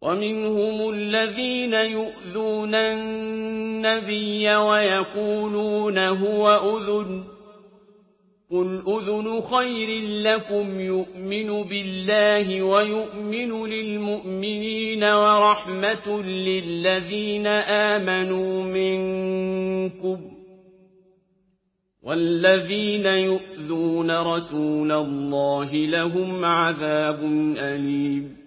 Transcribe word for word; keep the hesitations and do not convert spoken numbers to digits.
ومنهم الذين يؤذون النبي ويقولون هو أذن قل أذن خير لكم يؤمن بالله ويؤمن للمؤمنين ورحمة للذين آمنوا منكم والذين يؤذون رسول الله لهم عذاب أليم